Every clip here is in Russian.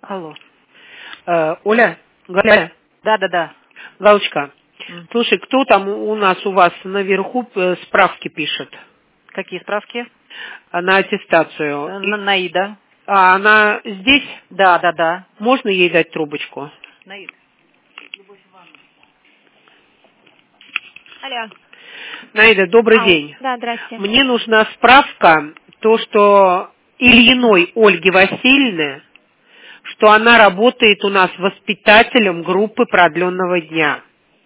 Алло. Оля, Галя, Да. Галочка, слушай, кто там у вас наверху справки пишет? Какие справки? На аттестацию. Наида. А она здесь? Да. Можно ей дать трубочку? Наида. Алло. Наида, добрый день. Да, здрасте. Мне нужна справка, то, что Ильиной Ольги Васильевны, что она работает у нас воспитателем группы продленного дня.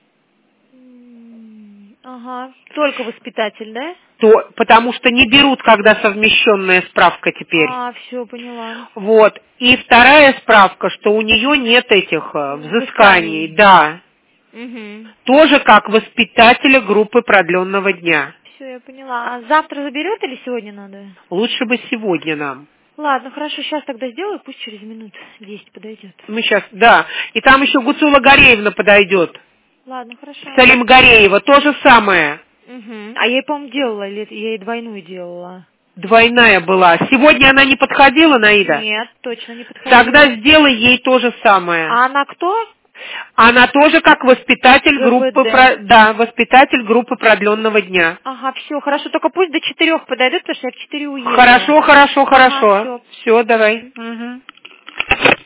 Ага, только воспитатель, да? Потому что не берут, когда совмещенная справка теперь. Все, поняла. Вот. И вторая справка, что у нее нет этих взысканий. Да. Угу. Тоже как воспитателя группы продленного дня. Все, я поняла. А завтра заберет или сегодня надо? Лучше бы сегодня нам. Ладно, хорошо, сейчас тогда сделаю, пусть через минут 10 подойдет. Мы сейчас, да. И там еще Гуцула Гореевна подойдет. Ладно, хорошо. Салим Гореева, то же самое. Угу. А я ей, по-моему, делала, я ей двойную делала. Двойная была. Сегодня она не подходила, Наида? Нет, точно не подходила. Тогда сделай ей то же самое. А она кто? Она тоже как воспитатель воспитатель группы продленного дня. Ага, все, хорошо, только пусть до 4 подойдет, потому что я в 4 уеду. Хорошо. Ага, Все, давай. Угу.